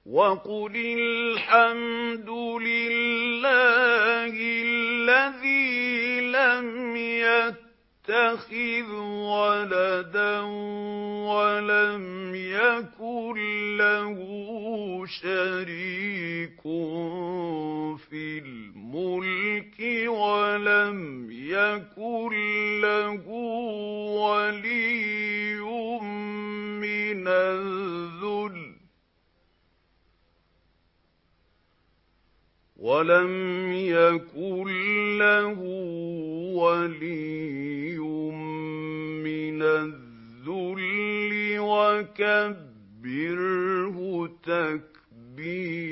وَقُلِ الْحَمْدُ لِلَّهِ الَّذِي لَمْ يَتَّخِذْ وَلَدًا وَلَمْ يَكُن لَّهُ شَرِيكٌ فِي الْمُلْكِ وَلَمْ يَكُن لَّهُ وَلِيٌّ مِّنَ الذُّلِّ وَكَبِّرْهُ تَكْبِيرًا.